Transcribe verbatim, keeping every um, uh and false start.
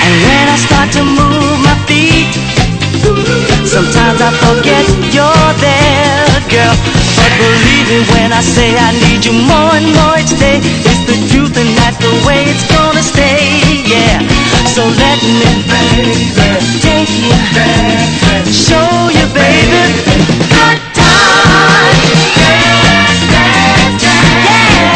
And when I start to move my feet, sometimes I forget you're there, girl. But believe me when I say I need you more and more each day. It's the truth and that's the way it's gonna stay, yeah. So let me, baby, take you back.